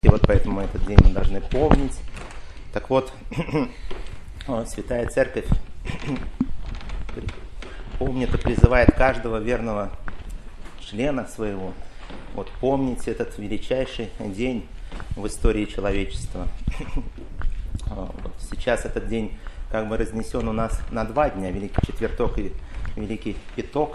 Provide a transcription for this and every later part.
И вот поэтому этот день мы должны помнить. Так вот, Святая Церковь помнит и призывает каждого верного члена своего помнить этот величайший день в истории человечества. Сейчас этот день как бы разнесен у нас на 2 дня, Великий Четверток и Великий Пяток.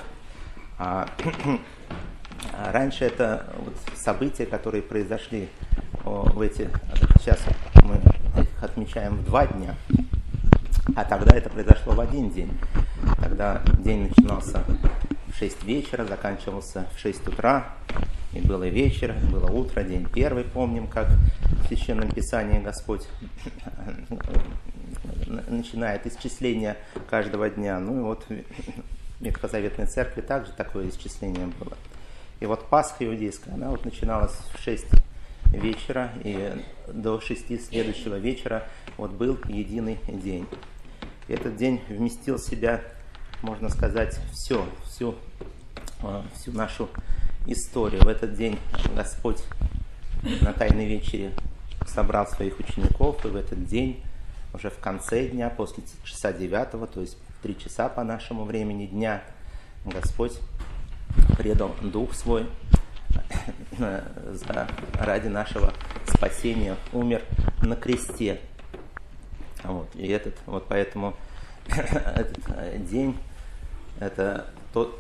Раньше это события, которые произошли сейчас мы их отмечаем в 2 дня, а тогда это произошло в 1 день. Тогда день начинался в 6 вечера, заканчивался в 6 утра, и было вечер, было утро, день первый, помним, как в Священном Писании Господь начинает исчисление каждого дня. Ну и вот в Ветхозаветной Церкви также такое исчисление было. И вот Пасха иудейская, она начиналась в 6 вечера, и до 6 следующего вечера был единый день. И этот день вместил в себя, можно сказать, всю нашу историю. В этот день Господь на Тайной вечере собрал своих учеников, и в этот день, уже в конце дня, после часа 9, то есть 3 часа по нашему времени дня, Господь предал Дух Свой ради нашего спасения, умер на кресте. И поэтому этот день, это тот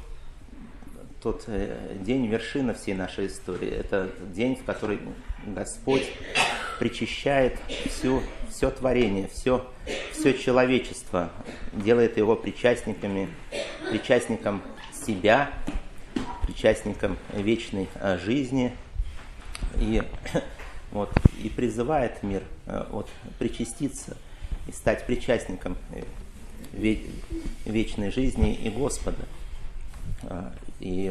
день, вершина всей нашей истории. Это день, в который Господь причащает все творение, все человечество, делает его причастником себя, причастником вечной жизни, и призывает мир причаститься и стать причастником вечной жизни и Господа. И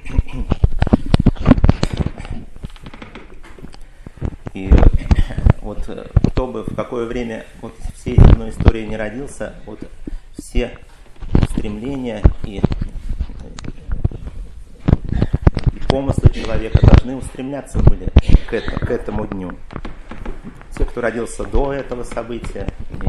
кто бы в какое время всей земной истории не родился, все стремления и помыслы человека должны устремляться были к этому дню. Те, кто родился до этого события,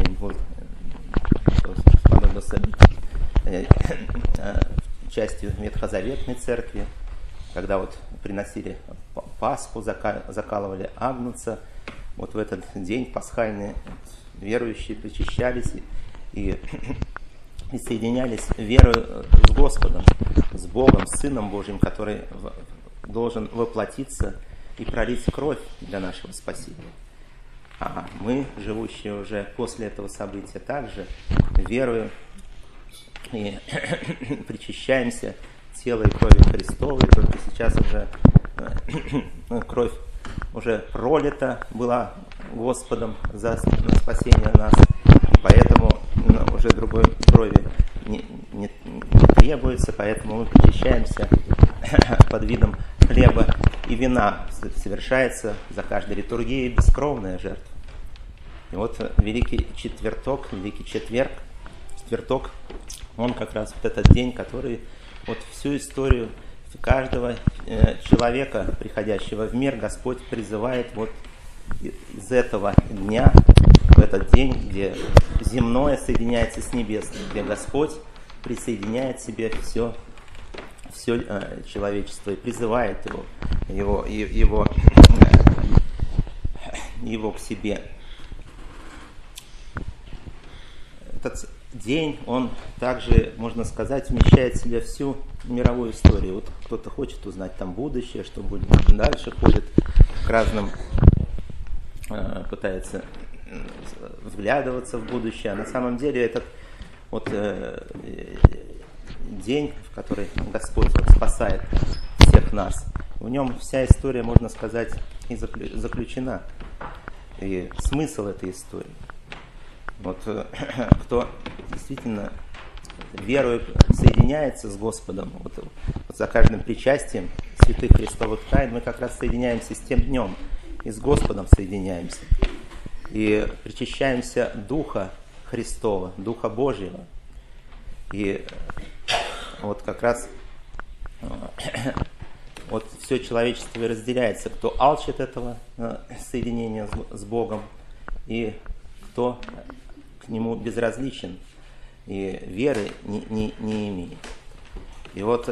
частью Ветхозаветной Церкви, когда приносили Пасху, закалывали агнца, в этот день пасхальный верующие причащались и соединялись верой с Господом, с Богом, с Сыном Божьим, который должен воплотиться и пролить кровь для нашего спасения. А мы, живущие уже после этого события, также верою и причащаемся телом и кровью Христовой, только сейчас уже кровь уже пролита была Господом на спасение нас, и поэтому уже другой крови не требуется, поэтому мы причащаемся под видом хлеба и вина. Совершается за каждой литургией бескровная жертва. И Великий Четверток, Великий Четверток, он как раз этот день, который всю историю каждого человека, приходящего в мир, Господь призывает из этого дня, в этот день, где земное соединяется с небесным, где Господь присоединяет к себе все человечество и призывает его к себе. Этот день, он также, можно сказать, вмещает в себя всю мировую историю. Кто-то хочет узнать там будущее, что будет дальше, ходит к разным, пытается вглядываться в будущее. А на самом деле этот день, в который Господь спасает всех нас, в нем вся история, можно сказать, и заключена. И смысл этой истории. Кто действительно верой соединяется с Господом, за каждым причастием святых Христовых тайн мы как раз соединяемся с тем днем, и с Господом соединяемся, и причащаемся Духа Христова, Духа Божьего. И как раз вот все человечество и разделяется, кто алчит этого соединения с Богом, и кто к нему безразличен и веры не имеет. И вот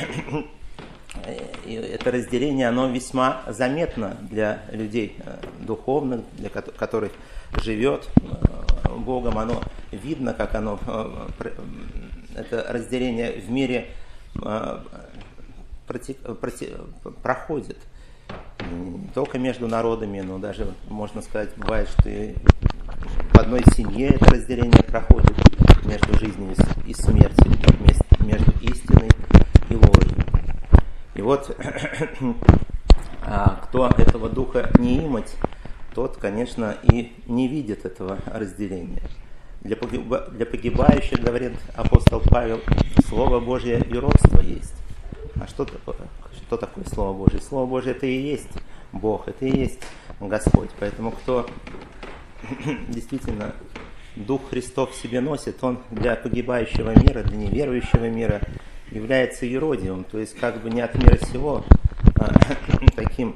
это разделение, оно весьма заметно для людей духовных, для которых живет Богом. Оно видно, как оно, это разделение в мире проходит. Не только между народами, но даже, можно сказать, бывает, что и в одной семье это разделение проходит между жизнью и смертью, между истиной и ложью. И вот, кто этого духа не имать, тот, конечно, и не видит этого разделения. Для погибающих, говорит апостол Павел, Слово Божье юродство есть. А что такое Слово Божье? Слово Божье — это и есть Бог, это и есть Господь. Поэтому кто действительно Дух Христов в себе носит, он для погибающего мира, для неверующего мира является юродивым, то есть как бы не от мира сего, таким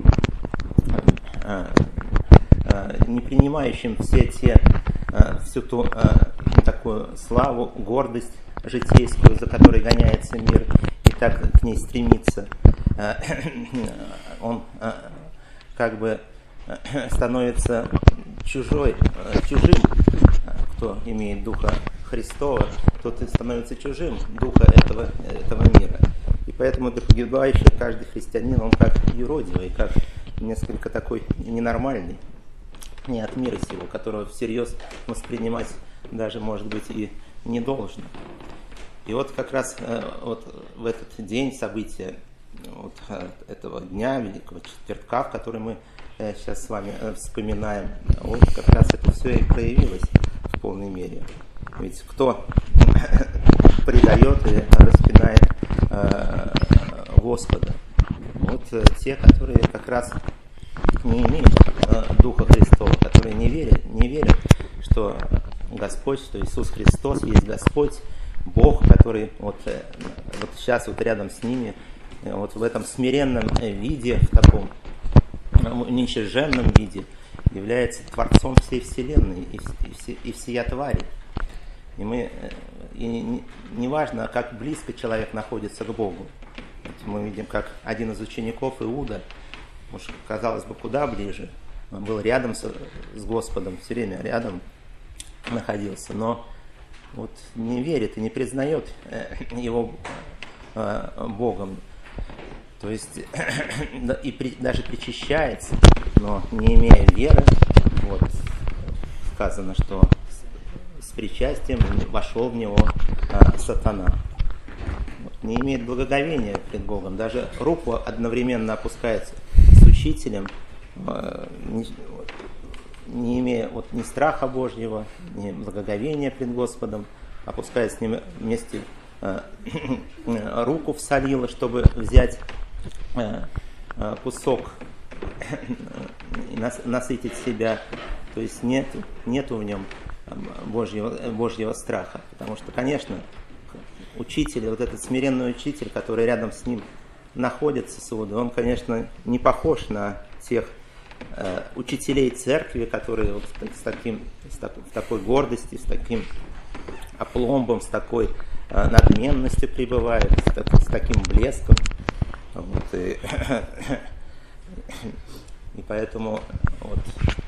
не принимающим всю ту такую славу, гордость житейскую, за которой гоняется мир, и так к ней стремится. Он как бы становится чужим, кто имеет Духа Христова, тот и становится чужим Духа этого мира. И поэтому для погибающих каждый христианин, он как юродивый, как несколько такой ненормальный, не от мира сего, которого всерьез воспринимать даже, может быть, и не должно. И вот как раз вот в этот день события вот этого дня, Великого Четвертка, в который мы сейчас с вами вспоминаем, вот как раз это все и проявилось в полной мере. Ведь кто предает и распинает Господа? Вот те, которые как раз не имеют Духа Христова, которые не верят, что Господь, что Иисус Христос есть Господь, Бог, который вот сейчас вот рядом с ними, вот в этом смиренном виде, в таком уничиженном виде является Творцом всей Вселенной и всея твари. И не важно, как близко человек находится к Богу. Мы видим, как один из учеников, Иуда, уж казалось бы, куда ближе, он был рядом с Господом, все время рядом находился, но вот не верит и не признает его Богом. То есть и даже причащается, но не имея веры. Вот сказано, что с причастием вошел в него сатана. Вот, не имеет благоговения пред Богом, даже руку одновременно опускает с учителем, не имея вот ни страха Божьего, ни благоговения пред Господом, опускает с ним вместе руку в солило, чтобы взять кусок и насытить себя. То есть нету в нем Божьего страха. Потому что, конечно, учитель, вот этот смиренный учитель, который рядом с ним находится, с Иудой, он, конечно, не похож на тех учителей церкви, которые вот в такой гордости, с таким опломбом, с такой надменностью пребывают, с таким блеском. Вот, и поэтому вот,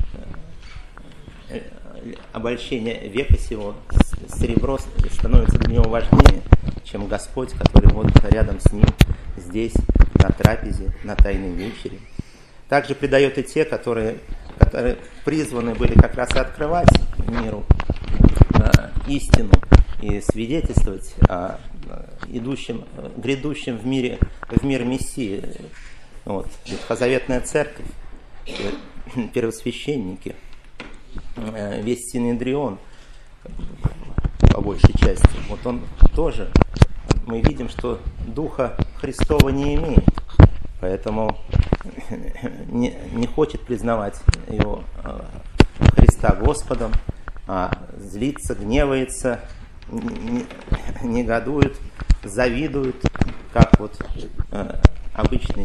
обольщение века сего, серебро становится для него важнее, чем Господь, который вот рядом с ним, здесь, на трапезе, на Тайной вечере. Также предает и те, которые призваны были как раз и открывать миру истину и свидетельствовать о грядущем в мир Мессии. Вот, ветхозаветная церковь, первосвященники, весь Синедрион, по большей части. Вот он тоже, мы видим, что Духа Христова не имеет, поэтому не хочет признавать его Христа Господом, а злится, гневается, негодует, завидует, как вот обычный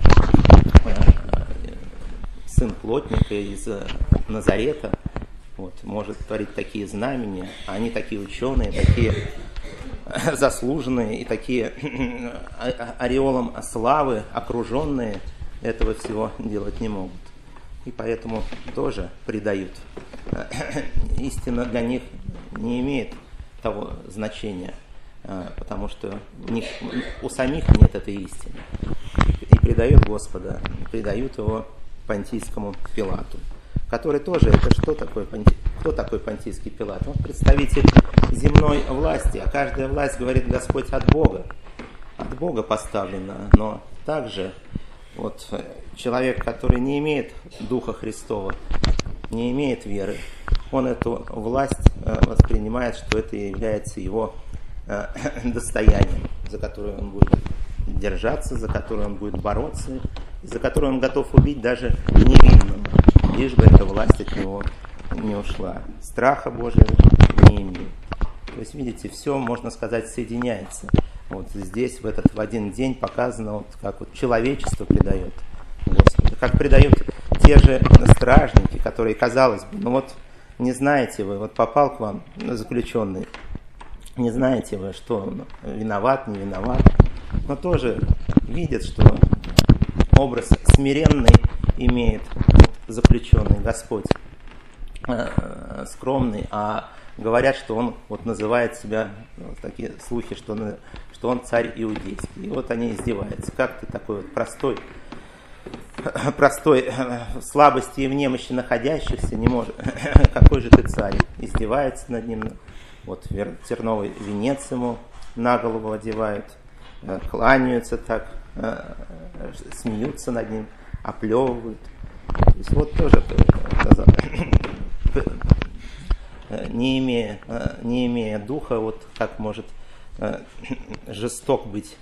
сын плотника из Назарета вот, может творить такие знамения, а они такие ученые, такие заслуженные и такие ореолом славы окруженные, этого всего делать не могут. И поэтому тоже предают. Истина для них не имеет того значения, потому что у самих нет этой истины. И предают Господа, предают его Понтийскому Пилату, который тоже, это что такое, кто такой Понтийский Пилат? Он представитель земной власти, а каждая власть, говорит Господь, от Бога поставлена, но также вот человек, который не имеет Духа Христова, не имеет веры, он эту власть воспринимает, что это является его достоянием, за которое он будет держаться, за которое он будет бороться, за которое он готов убить даже невинного, лишь бы эта власть от него не ушла. Страха Божьего не имеет. То есть, видите, все, можно сказать, соединяется. Вот здесь в один день показано, вот, как вот человечество предает Господу, как предают те же стражники, которые, казалось бы, ну вот не знаете вы, вот попал к вам заключенный, не знаете вы, что он виноват, не виноват, но тоже видят, что образ смиренный имеет заключенный Господь, скромный, а говорят, что он вот называет себя, вот такие слухи, что он царь иудейский. И вот они издеваются. Как ты такой вот простой, в слабости и в немощи находящихся не может, какой же ты царь? Издевается над ним. Вот терновый венец ему на голову одевают, кланяются так, смеются над ним, оплевывают. То есть вот тоже не имея духа, вот как может жесток быть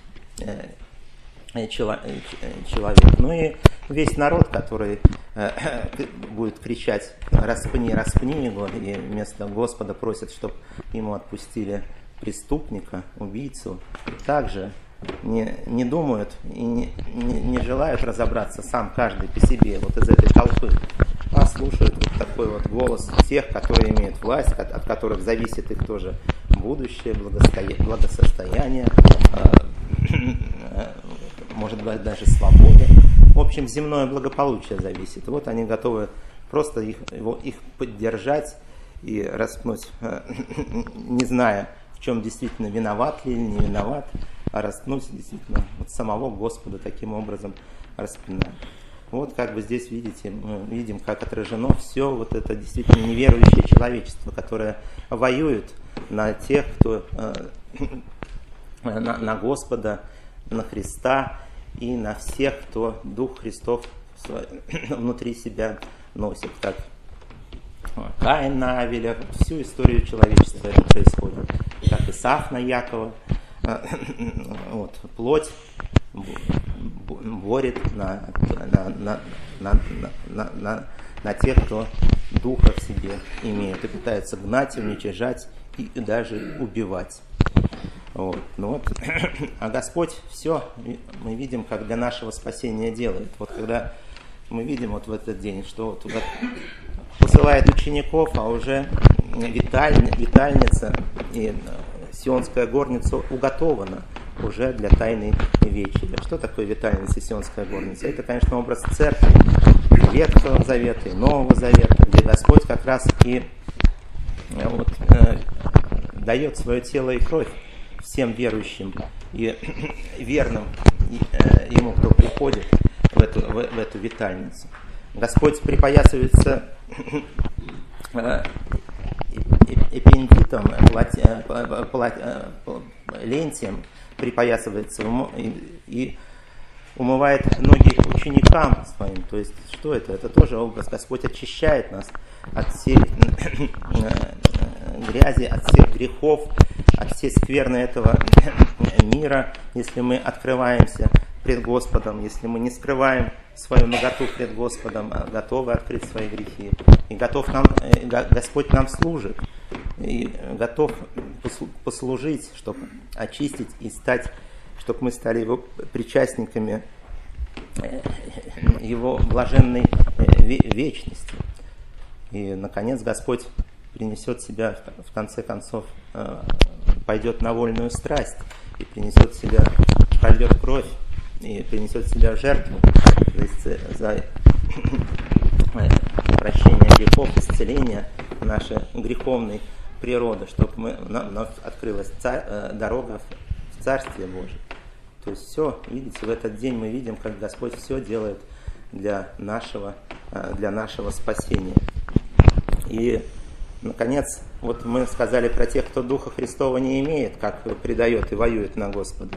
человек. Ну и весь народ, который будет кричать «распни, распни его», и вместо Господа просит, чтобы ему отпустили преступника, убийцу, также не думают и не желают разобраться сам каждый по себе вот из этой толпы, а слушают вот такой вот голос тех, которые имеют власть, от которых зависит их тоже будущее, благосостояние, может быть даже свобода. В общем, земное благополучие зависит. Вот они готовы просто их поддержать и распнуть, не зная, в чем действительно виноват ли или не виноват, а распнуть действительно вот самого Господа таким образом распинают. Вот как бы здесь видите, мы видим, как отражено все вот это действительно неверующее человечество, которое воюет на тех, кто на Господа, на Христа и на всех, кто Дух Христов внутри себя носит. Как Каин на Авеля, всю историю человечества это происходит. Как Исаак на Якова, вот, плоть борет на тех, кто духа в себе имеет, и пытается гнать, уничтожать и даже убивать. Вот. Ну вот. А Господь все, мы видим, как для нашего спасения делает. Вот когда мы видим вот в этот день, что вот посылает учеников, а уже витальница и Сионская горница уготована уже для тайной вечери. Что такое витальница и Сионская горница? Это, конечно, образ церкви Ветхого Завета и Нового Завета, где Господь как раз и вот, дает свое тело и кровь всем верующим и верным ему, кто приходит в эту витальницу. Господь припоясывается эпендитом, лентием, припоясывается и умывает ноги ученикам своим. То есть, что это? Это тоже образ. Господь очищает нас от всей грязи, от всех грехов, от всей скверны этого мира, если мы открываемся пред Господом, если мы не скрываем свою наготу пред Господом, а готовы открыть свои грехи. И Господь нам служит, и готов послужить, чтобы очистить и стать, чтобы мы стали Его причастниками его блаженной вечности. И, наконец, Господь принесет себя, в конце концов, пойдет на вольную страсть и принесет себя, прольет кровь и принесет себя в жертву за прощение грехов, исцеление нашей греховной природы, чтобы вновь открылась дорога в Царствие Божие. То есть все, видите, в этот день мы видим, как Господь все делает для нашего спасения. И, наконец, вот мы сказали про тех, кто Духа Христова не имеет, как предает и воюет на Господа.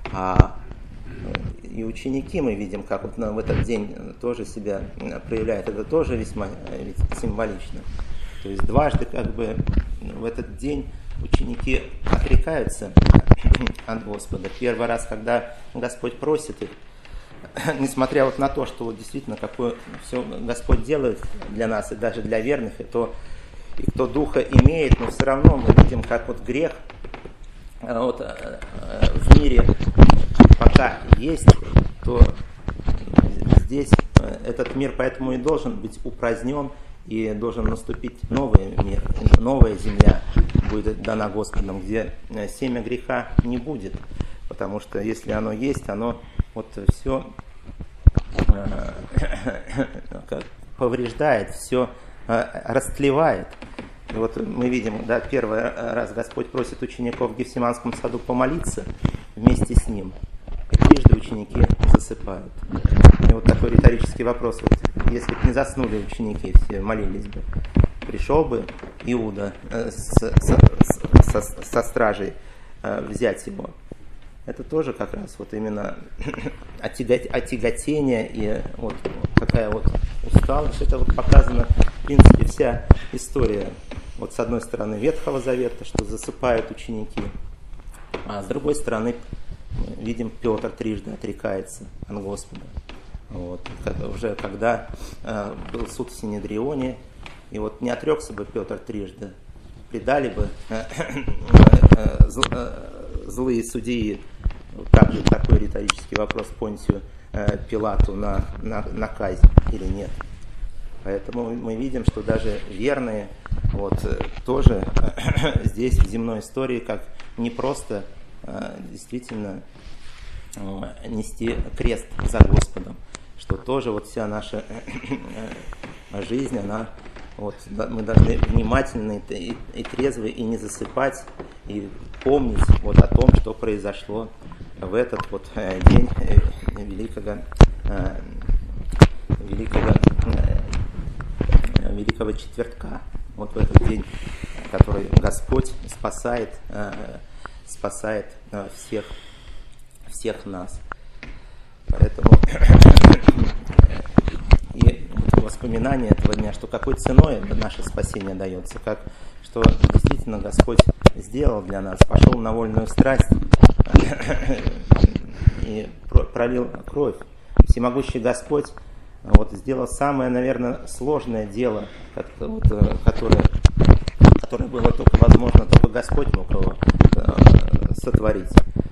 И ученики мы видим, как вот в этот день тоже себя проявляют. Это тоже весьма символично. То есть дважды как бы в этот день ученики отрекаются от Господа. Первый раз, когда Господь просит их, несмотря вот на то, что вот действительно какое все Господь делает для нас и даже для верных, и кто Духа имеет, но все равно мы видим, как вот грех вот, в мире пока есть, то здесь этот мир поэтому и должен быть упразднен, и должен наступить новый мир, новая земля будет дана Господом, где семя греха не будет, потому что если оно есть, оно вот все повреждает, все растлевает. И вот мы видим, да, первый раз Господь просит учеников в Гефсиманском саду помолиться вместе с Ним. И трижды ученики засыпают. И вот такой риторический вопрос. Вот, если бы не заснули ученики, все молились бы, пришел бы Иуда со стражей взять его. Это тоже как раз вот именно отяготение и вот какая вот усталость. Это вот показано, в принципе, вся история. Вот с одной стороны Ветхого Завета, что засыпают ученики, а с другой стороны мы видим, Петр трижды отрекается от Господа. Вот. Уже когда был суд в Синедрионе, и вот не отрекся бы Петр трижды, предали бы злые судьи, также такой риторический вопрос Понтию Пилату на казнь или нет. Поэтому мы видим, что даже верные вот, тоже здесь в земной истории как не просто действительно нести крест за Господом, что тоже вот вся наша жизнь, она вот, мы должны внимательно и трезво и не засыпать, и помнить вот о том, что произошло в этот вот день Великого Четвертка, вот в этот день, который Господь спасает всех нас. Поэтому и воспоминание этого дня, что какой ценой наше спасение дается, что действительно Господь сделал для нас, пошел на вольную страсть и пролил кровь. Всемогущий Господь вот, сделал самое, наверное, сложное дело, которое было только возможно, только Господь мог его сотворить.